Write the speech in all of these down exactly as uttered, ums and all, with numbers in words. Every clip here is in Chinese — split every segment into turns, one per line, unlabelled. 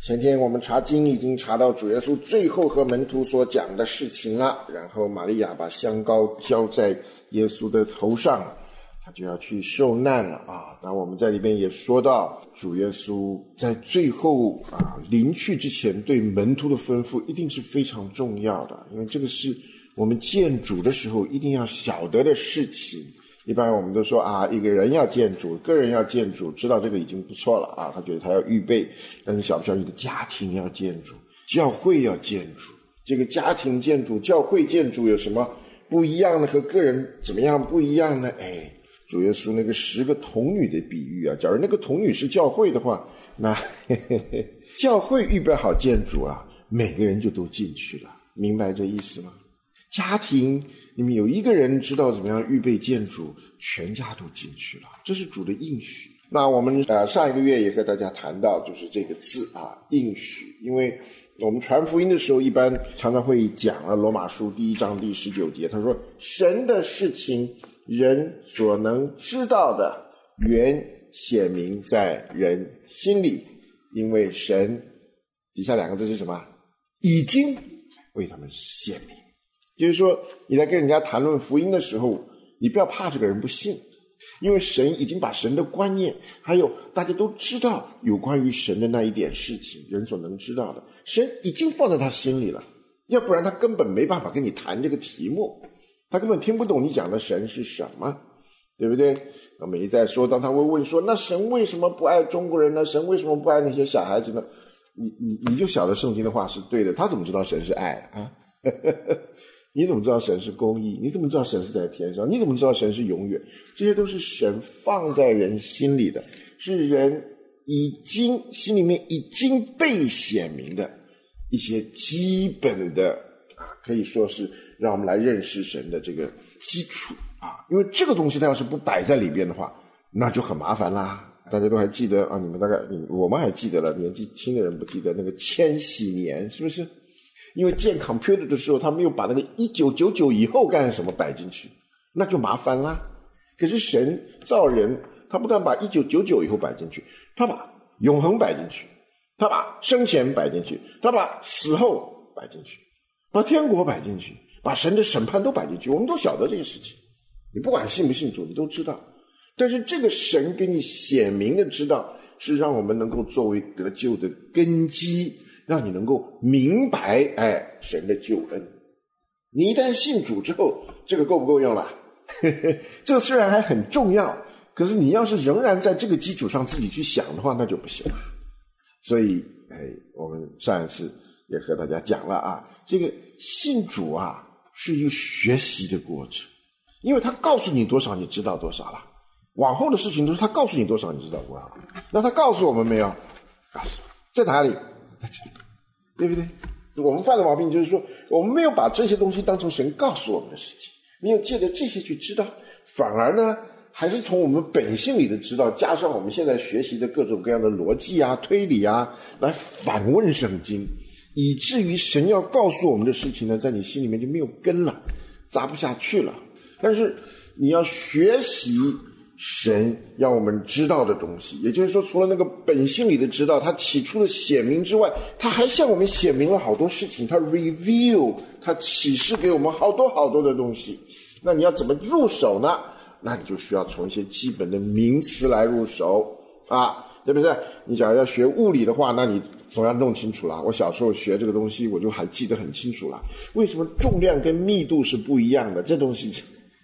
前天我们查经已经查到主耶稣最后和门徒所讲的事情了，然后玛利亚把香膏浇在耶稣的头上，他就要去受难了啊。那我们在里边也说到，主耶稣在最后啊临去之前对门徒的吩咐一定是非常重要的，因为这个是我们见主的时候一定要晓得的事情。一般我们都说啊，一个人要见主，个人要见主，知道这个已经不错了啊。他觉得他要预备，但是晓不晓得你的家庭要见主，教会要见主？这个家庭见主，教会见主有什么不一样呢？和个人怎么样不一样呢？哎，主耶稣那个十个童女的比喻啊，假如那个童女是教会的话，那嘿嘿嘿教会预备好见主啊，每个人就都进去了，明白这意思吗？家庭你们有一个人知道怎么样预备见主，全家都进去了，这是主的应许。那我们呃上一个月也和大家谈到，就是这个字啊，应许。因为我们传福音的时候，一般常常会讲了罗马书第一章第十九节，他说神的事情人所能知道的，原显明在人心里，因为神底下两个字是什么？已经为他们显明。就是说你在跟人家谈论福音的时候，你不要怕这个人不信，因为神已经把神的观念，还有大家都知道有关于神的那一点事情，人所能知道的，神已经放在他心里了，要不然他根本没办法跟你谈这个题目，他根本听不懂你讲的神是什么，对不对？我们一再说，当他会问说，那神为什么不爱中国人呢？神为什么不爱那些小孩子呢？你你你就晓得圣经的话是对的，他怎么知道神是爱啊？你怎么知道神是公义？你怎么知道神是在天上？你怎么知道神是永远？这些都是神放在人心里的，是人已经心里面已经被显明的一些基本的啊，可以说是让我们来认识神的这个基础啊。因为这个东西它要是不摆在里边的话，那就很麻烦啦。大家都还记得啊，你们大概我们还记得了，年纪轻的人不记得那个千禧年，是不是？因为建 computer 的时候，他没有把那个一九九九以后干什么摆进去，那就麻烦啦。可是神造人，他不但把一九九九以后摆进去，他把永恒摆进去，他把生前摆进去，他把死后摆进去，把天国摆进去，把神的审判都摆进去。我们都晓得这个事情，你不管信不信主，你都知道。但是这个神给你显明的知道，是让我们能够作为得救的根基，让你能够明白哎神的救恩。你一旦信主之后，这个够不够用了？这个虽然还很重要，可是你要是仍然在这个基础上自己去想的话，那就不行了。所以哎，我们上一次也和大家讲了啊，这个信主啊是一个学习的过程，因为他告诉你多少，你知道多少了。往后的事情都是他告诉你多少，你知道多少。那他告诉我们没有？告诉在哪里？在这里，对不对？我们犯的毛病就是说，我们没有把这些东西当成神告诉我们的事情，没有借着这些去知道，反而呢还是从我们本性里的知道，加上我们现在学习的各种各样的逻辑啊、推理啊，来反问圣经，以至于神要告诉我们的事情呢，在你心里面就没有根了，扎不下去了。但是你要学习神要我们知道的东西，也就是说，除了那个本性里的知道，他起初的显明之外，他还向我们显明了好多事情，他 reveal， 他启示给我们好多好多的东西。那你要怎么入手呢？那你就需要从一些基本的名词来入手啊，对不对？你假如要学物理的话，那你总要弄清楚了。我小时候学这个东西，我就还记得很清楚了。为什么重量跟密度是不一样的？这东西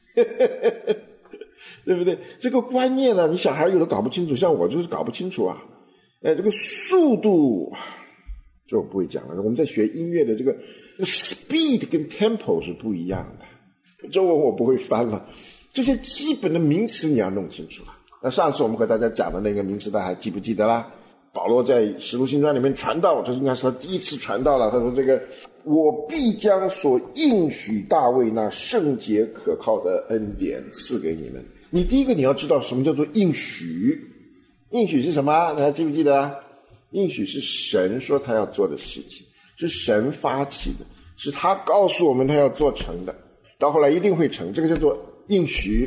对不对？这个观念呢，你小孩有的搞不清楚，像我就是搞不清楚啊。哎，这个速度，这我不会讲了。我们在学音乐的这个 speed 跟 tempo 是不一样的，中文我不会翻了。这些基本的名词你要弄清楚了。那上次我们和大家讲的那个名词，大家还记不记得啦？保罗在《使徒行传》里面传道，这应该是他第一次传道了。他说：“这个我必将所应许大卫那圣洁可靠的恩典赐给你们。”你第一个你要知道什么叫做应许。应许是什么？大家记不记得？应许是神说他要做的事情，是神发起的，是他告诉我们他要做成的，到后来一定会成，这个叫做应许。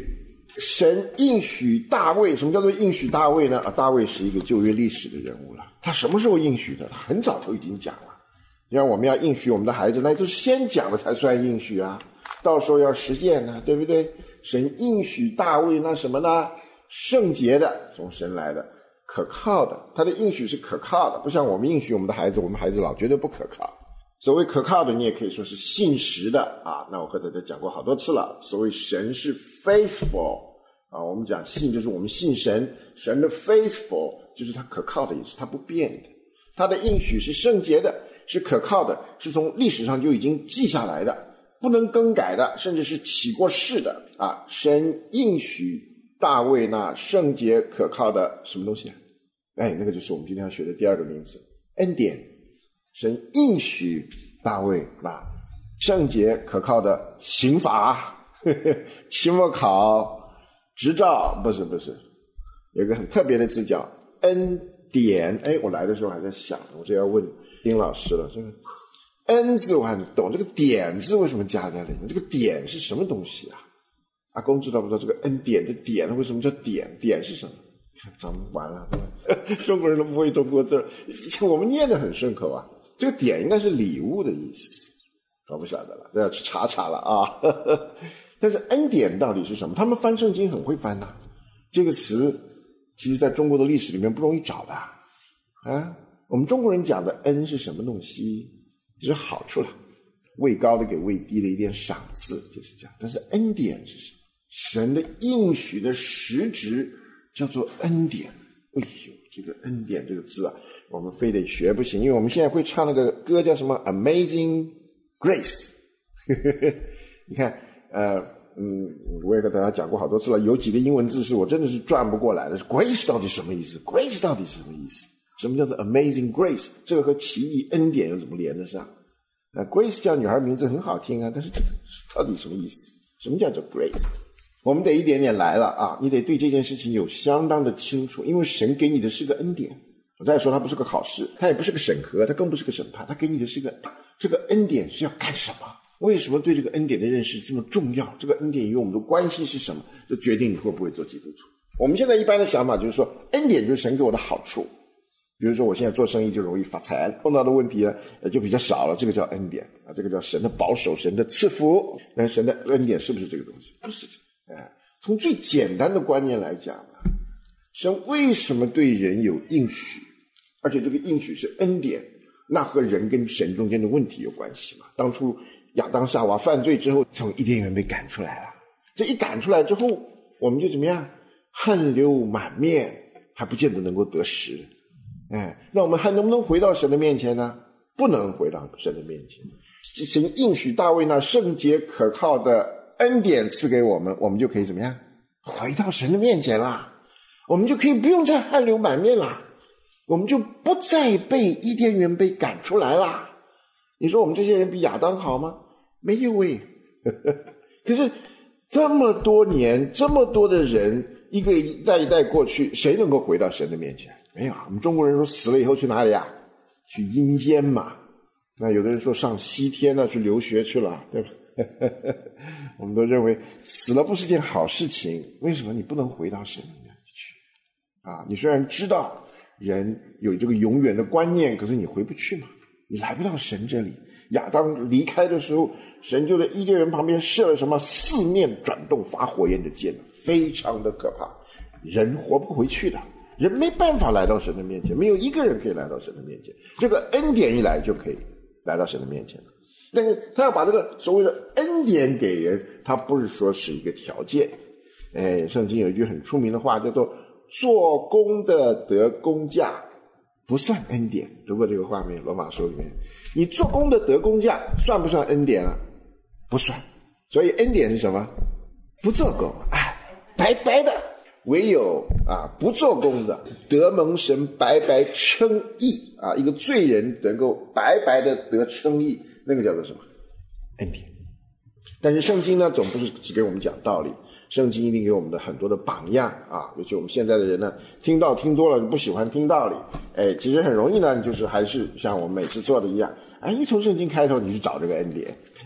神应许大卫，什么叫做应许大卫呢？啊，大卫是一个旧约历史的人物了。他什么时候应许的？很早就已经讲了。你看我们要应许我们的孩子，那就是先讲了才算应许啊，到时候要实践呢，对不对？神应许大卫那什么呢？圣洁的，从神来的，可靠的。他的应许是可靠的，不像我们应许我们的孩子，我们孩子老觉得不可靠。所谓可靠的，你也可以说是信实的啊。那我和大家讲过好多次了，所谓神是 faithful 啊，我们讲信就是我们信神，神的 faithful 就是他可靠的意思，他不变的。他的应许是圣洁的，是可靠的，是从历史上就已经记下来的，不能更改的，甚至是起过誓的啊。神应许大卫那圣洁可靠的什么东西啊？哎，那个就是我们今天要学的第二个名词，恩典。神应许大卫那圣洁可靠的刑罚，呵呵，期末考执照，不是不是，有一个很特别的字叫恩典。哎，我来的时候还在想，我这要问丁老师了，这个恩字我还懂，这个点字为什么加在里面？这个点是什么东西啊？阿公知道不知道这个恩典的点为什么叫点？点是什么？看咱们完了，中国人都不会中国字，我们念得很顺口啊。这个点应该是礼物的意思，我不晓得了，这要去查查了啊。但是恩典到底是什么？他们翻圣经很会翻呐、啊。这个词其实在中国的历史里面不容易找的啊。我们中国人讲的恩是什么东西？就是好处了，位高的给位低的一点赏赐，就是这样。但是恩典是什么？神的应许的实质叫做恩典。哎呦，这个恩典这个字啊，我们非得学不行，因为我们现在会唱那个歌叫什么 Amazing Grace 你看呃嗯，我也跟大家讲过好多次了，有几个英文字是我真的是转不过来的。 Grace 到底什么意思？ Grace 到底是什么意思？什么叫做 Amazing Grace？ 这个和奇异恩典又怎么连得上？呃 Grace 叫女孩名字很好听啊，但是这个到底什么意思？什么叫做 Grace？我们得一点点来了啊！你得对这件事情有相当的清楚，因为神给你的是个恩典。我再说，它不是个考试，它也不是个审核，它更不是个审判，它给你的是个这个恩典是要干什么？为什么对这个恩典的认识这么重要？这个恩典与我们的关系是什么？就决定你会不会做基督徒。我们现在一般的想法就是说，恩典就是神给我的好处。比如说，我现在做生意就容易发财，碰到的问题呢就比较少了，这个叫恩典啊，这个叫神的保守，神的赐福。但是神的恩典是不是这个东西？不是这个。哎，从最简单的观念来讲呢，神为什么对人有应许，而且这个应许是恩典，那和人跟神中间的问题有关系嘛。当初亚当夏娃犯罪之后，从伊甸园被赶出来了，这一赶出来之后，我们就怎么样？汗流满面，还不见得能够得食。哎，那我们还能不能回到神的面前呢？不能回到神的面前。神应许大卫那圣洁可靠的恩典赐给我们，我们就可以怎么样？回到神的面前啦，我们就可以不用再汗流满面啦，我们就不再被伊甸园被赶出来啦。你说我们这些人比亚当好吗？没有诶。可是这么多年，这么多的人，一个一代一代过去，谁能够回到神的面前？没有啊。我们中国人说死了以后去哪里啊？去阴间嘛。那有的人说上西天呢，去留学去了，对吧？我们都认为死了不是件好事情。为什么你不能回到神里面去啊？你虽然知道人有这个永远的观念，可是你回不去嘛，你来不到神这里。亚当离开的时候，神就在伊甸园旁边设了什么四面转动发火焰的剑，非常的可怕，人活不回去的，人没办法来到神的面前，没有一个人可以来到神的面前。这个恩典一来就可以来到神的面前了。但是他要把这个所谓的恩典给人，他不是说是一个条件。哎，圣经有一句很出名的话叫做做工的得工价不算恩典。读过这个话没有？罗马书里面，你做工的得工价算不算恩典啊？不算。所以恩典是什么？不做工，哎，白白的。唯有啊不做工的得蒙神白白称义啊，一个罪人能够白白的得称义，那个叫做什么？恩典。但是圣经呢，总不是只给我们讲道理，圣经一定给我们的很多的榜样啊。尤其我们现在的人呢，听道听多了就不喜欢听道理，哎，其实很容易呢，就是还是像我们每次做的一样，哎，你从圣经开头你去找这个恩典，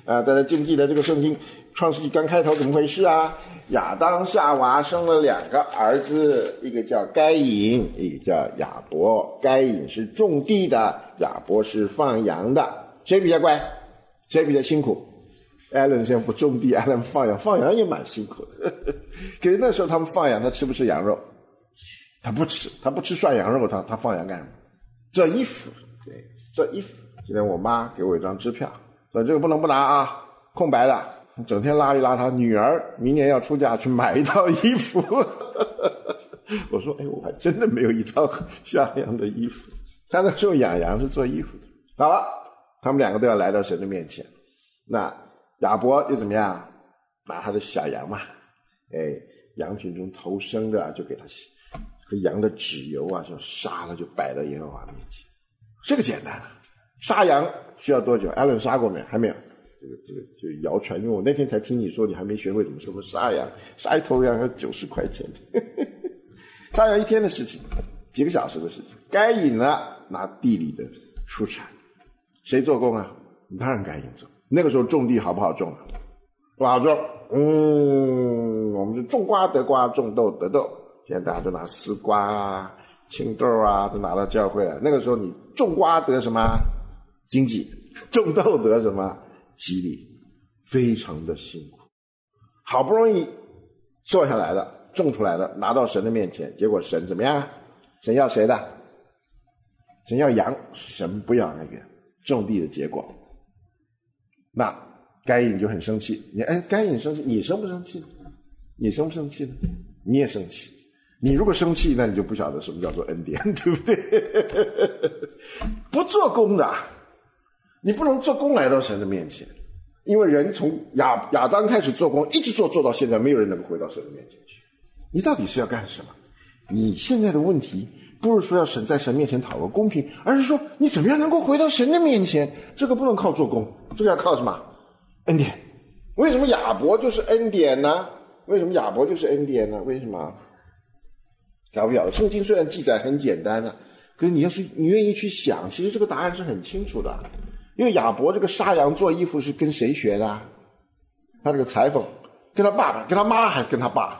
啊，大家记不记得这个圣经创世纪刚开头怎么回事啊？亚当夏娃生了两个儿子，一个叫该隐，一个叫亚伯。该隐是种地的，亚伯是放羊的。谁比较乖？谁比较辛苦？艾伦现在不种地，艾伦放羊，放羊也蛮辛苦的。可是那时候他们放羊，他吃不吃羊肉？他不吃，他不吃涮羊肉，他他放羊干什么？做衣服，对，做衣服。今天我妈给我一张支票，说这个不能不拿啊，空白的，整天邋里邋遢。女儿明年要出嫁去买一套衣服。我说，哎，我还真的没有一套像样的衣服。他那时候养羊是做衣服的。好了，他们两个都要来到神的面前。那亚伯又怎么样？拿他的小羊嘛，哎，羊群中头生的就给他洗，和羊的脂油啊，就杀了就摆到耶和华面前。这个简单了。杀羊需要多久？艾伦杀过没有？还没有。这个这个就谣传，因为我那天才听你说你还没学会怎么什么杀羊，杀一头羊要九十块钱。杀羊一天的事情，几个小时的事情。该隐呢拿地里的出产，谁做工啊？当然该隐做。那个时候种地好不好种啊？不好种。嗯，我们是种瓜得瓜，种豆得豆。现在大家都拿丝瓜啊、青豆啊，都拿到教会了。那个时候你种瓜得什么？经济。种豆得什么？吉利。非常的辛苦，好不容易做下来了，种出来了，拿到神的面前，结果神怎么样？神要谁的？神要羊，神不要那个种地的结果。那该隐就很生气。你哎，该隐生气，你生不生气？你生不生气呢？你也生气。你如果生气，那你就不晓得什么叫做恩典，对不对？不做工的，你不能做工来到神的面前，因为人从亚亚当开始做工，一直做做到现在，没有人能够回到神的面前去。你到底是要干什么？你现在的问题不是说要神在神面前讨个公平，而是说你怎么样能够回到神的面前。这个不能靠做工，这个要靠什么？恩典。为什么亚伯就是恩典呢？为什么亚伯就是恩典呢？为什么？晓不晓得？圣经虽然记载很简单啊，可是你要是你愿意去想，其实这个答案是很清楚的。因为亚伯这个杀羊做衣服是跟谁学的？他这个裁缝跟他爸爸，跟他妈还跟他爸。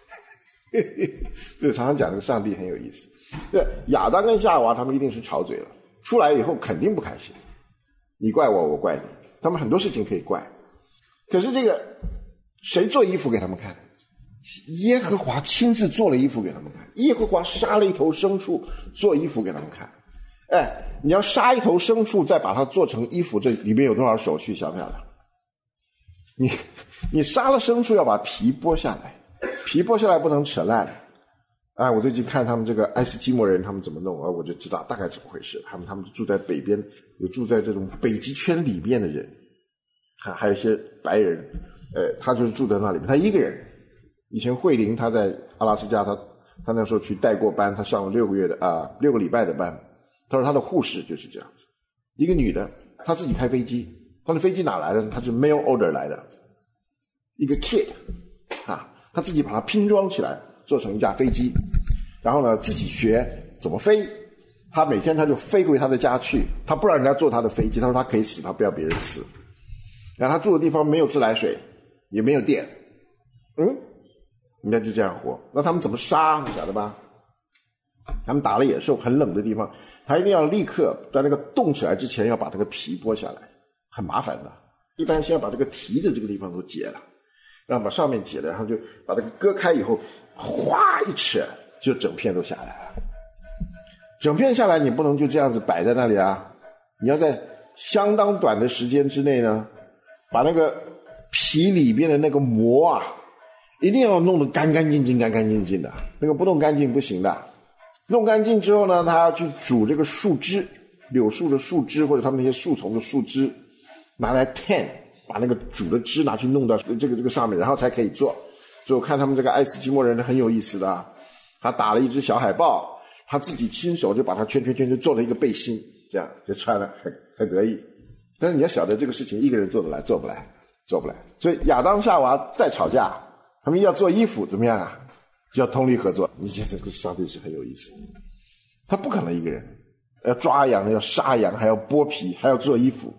所以常常讲这个上帝很有意思。对，亚当跟夏娃他们一定是吵嘴了，出来以后肯定不开心，你怪我，我怪你，他们很多事情可以怪。可是这个谁做衣服给他们看？耶和华亲自做了衣服给他们看，耶和华杀了一头牲畜做衣服给他们看。哎，你要杀一头牲畜再把它做成衣服，这里面有多少手续晓不晓得？你你杀了牲畜要把皮剥下来，皮剥下来不能扯烂。哎，我最近看他们这个爱斯基摩人他们怎么弄，我就知道大概怎么回事。他们他们住在北边，有住在这种北极圈里面的人，还还有一些白人，呃，他就是住在那里面，他一个人。以前慧玲他在阿拉斯加，他他那时候去带过班，他上了六个月的啊、呃、六个礼拜的班。他说他的护士就是这样子，一个女的，她自己开飞机，她的飞机哪来的？她是 mail order 来的，一个 kit 啊，她自己把它拼装起来，做成一架飞机，然后呢自己学怎么飞。她每天她就飞回她的家去，她不让人家坐她的飞机，她说她可以死，她不要别人死。然后她住的地方没有自来水，也没有电，嗯，人家就这样活。那他们怎么杀？你晓得吧？他们打了野兽，很冷的地方，他一定要立刻在那个冻起来之前要把这个皮剥下来，很麻烦的。一般先要把这个蹄的这个地方都解了，然后把上面解了，然后就把这个割开以后，哗一扯，就整片都下来了。整片下来你不能就这样子摆在那里啊，你要在相当短的时间之内呢，把那个皮里边的那个膜啊，一定要弄得干干净净干干净净的，那个不弄干净不行的。弄干净之后呢，他要去煮这个树枝，柳树的树枝或者他们那些树丛的树枝，拿来 tan， 把那个煮的汁拿去弄到这个这个上面，然后才可以做。所以我看他们这个爱斯基摩人很有意思的，他打了一只小海豹，他自己亲手就把它圈圈圈就做了一个背心，这样就穿了，很很得意。但是你要晓得这个事情一个人做得来，做不来，做不来。所以亚当夏娃再吵架，他们要做衣服怎么样啊？就要通力合作。你现在这个上帝是很有意思，他不可能一个人要抓羊，要杀羊，还要剥皮，还要做衣服。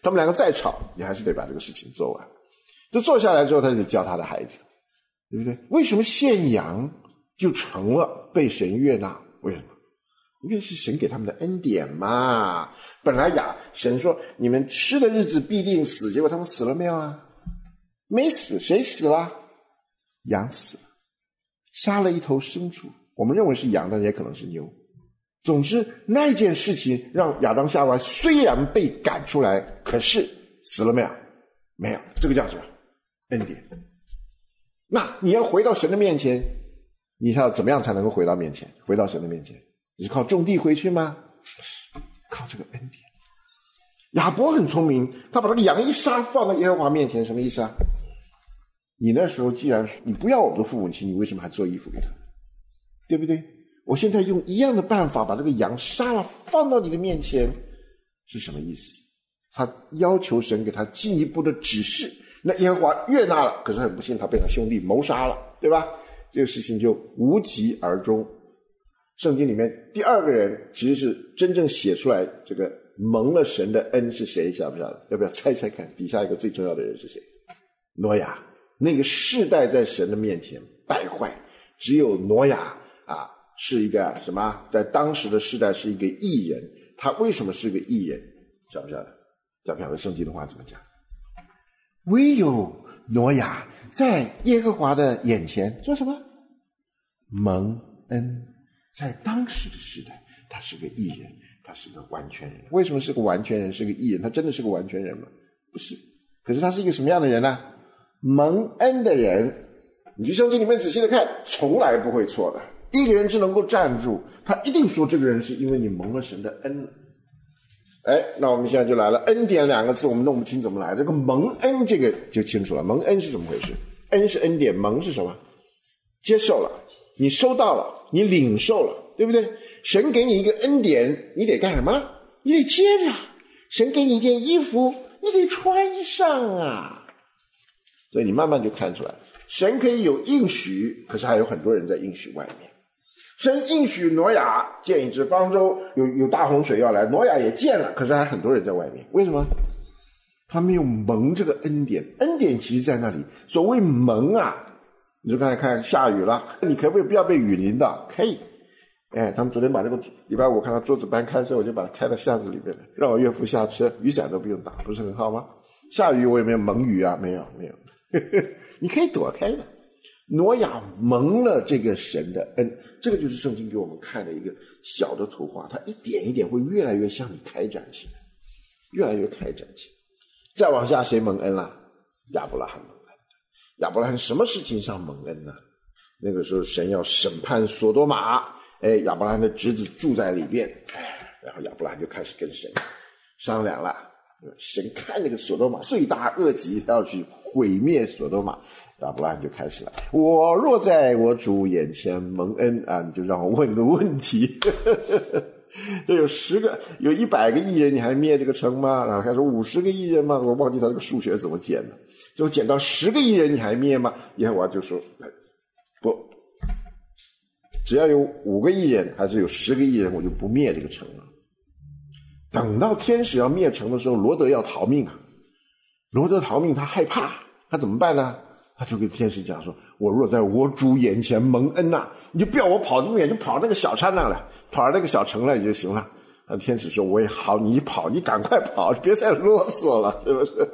他们两个再吵，你还是得把这个事情做完。就做下来之后，他就得教他的孩子，对不对？为什么献羊就成了被神悦纳？为什么？因为是神给他们的恩典嘛。本来呀，神说你们吃的日子必定死，结果他们死了没有啊？没死。谁死了？羊死了，杀了一头牲畜，我们认为是羊，但也可能是牛。总之那件事情让亚当夏娃虽然被赶出来，可是死了没有？没有。这个叫什么？恩典。那你要回到神的面前，你要怎么样才能够回到面前？回到神的面前，你是靠种地回去吗？靠这个恩典。亚伯很聪明，他把那个羊一杀放在耶和华面前，什么意思啊？你那时候既然你不要我们的父母亲，你为什么还做衣服给他？对不对？我现在用一样的办法把这个羊杀了放到你的面前，是什么意思？他要求神给他进一步的指示。那耶和华悦纳了，可是很不幸他被他兄弟谋杀了，对吧？这个事情就无疾而终。圣经里面第二个人其实是真正写出来这个蒙了神的恩是谁？晓不晓得？要不要猜猜看？底下一个最重要的人是谁？挪亚。那个世代在神的面前败坏，只有挪亚啊是一个什么？在当时的世代是一个义人。他为什么是个义人？晓不晓得？晓不晓得圣经的话怎么讲？唯有挪亚在耶和华的眼前做什么？蒙恩。在当时的时代，他是个义人，他是个完全人。为什么是个完全人，是个义人？他真的是个完全人吗？不是。可是他是一个什么样的人呢？蒙恩的人。你去圣经里面仔细的看，从来不会错的。一个人只能够站住，他一定说这个人是因为你蒙了神的恩了。哎，那我们现在就来了，恩典两个字我们弄不清怎么来，这个蒙恩这个就清楚了。蒙恩是怎么回事？恩是恩典，蒙是什么？接受了，你收到了，你领受了，对不对？神给你一个恩典，你得干什么？你得接着。神给你一件衣服，你得穿上啊。所以你慢慢就看出来，神可以有应许，可是还有很多人在应许外面。神应许挪亚建一只方舟，有有大洪水要来，挪亚也建了，可是还很多人在外面。为什么？他没有蒙这个恩典。恩典其实在那里。所谓蒙啊，你就刚才看下雨了，你可不可以不要被雨淋到？可以。哎，他们昨天把这个礼拜五看到桌子搬开，所以我就把它开到巷子里面了，让我岳父下车，雨伞都不用打，不是很好吗？下雨我也没有蒙雨啊，没有没有你可以躲开的。挪亚蒙了这个神的恩，这个就是圣经给我们看的一个小的图画，它一点一点会越来越向你开展起来，越来越开展起来。再往下谁蒙恩了？亚伯拉罕蒙恩。亚伯拉罕什么事情上蒙恩呢？那个时候神要审判索多玛，哎，亚伯拉罕的侄子住在里边，然后亚伯拉罕就开始跟神商量了。神看那个索多玛罪大恶极，他要去毁灭索多玛，亚伯拉罕就开始了，我若在我主眼前蒙恩啊，你就让我问个问题这有十个有一百个义人，你还灭这个城吗？然后开始五十个义人吗？我忘记他这个数学怎么减了，最后减到十个义人你还灭吗？耶和华就说不，只要有五个义人还是有十个义人，我就不灭这个城了。等到天使要灭城的时候，罗德要逃命啊！罗德逃命，他害怕，他怎么办呢？他就跟天使讲说：“我若在我主眼前蒙恩呐、啊，你就不要我跑这么远，就跑那个小山那了，跑到那个小城那里就行了。”那天使说：“我也好，你跑，你赶快跑，别再啰嗦了，是不是？”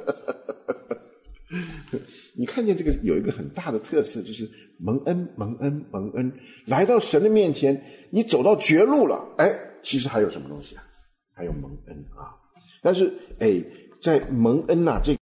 你看见这个有一个很大的特色，就是蒙恩、蒙恩、蒙恩，来到神的面前，你走到绝路了，哎，其实还有什么东西啊？还有蒙恩啊，但是哎，在蒙恩呐、啊、这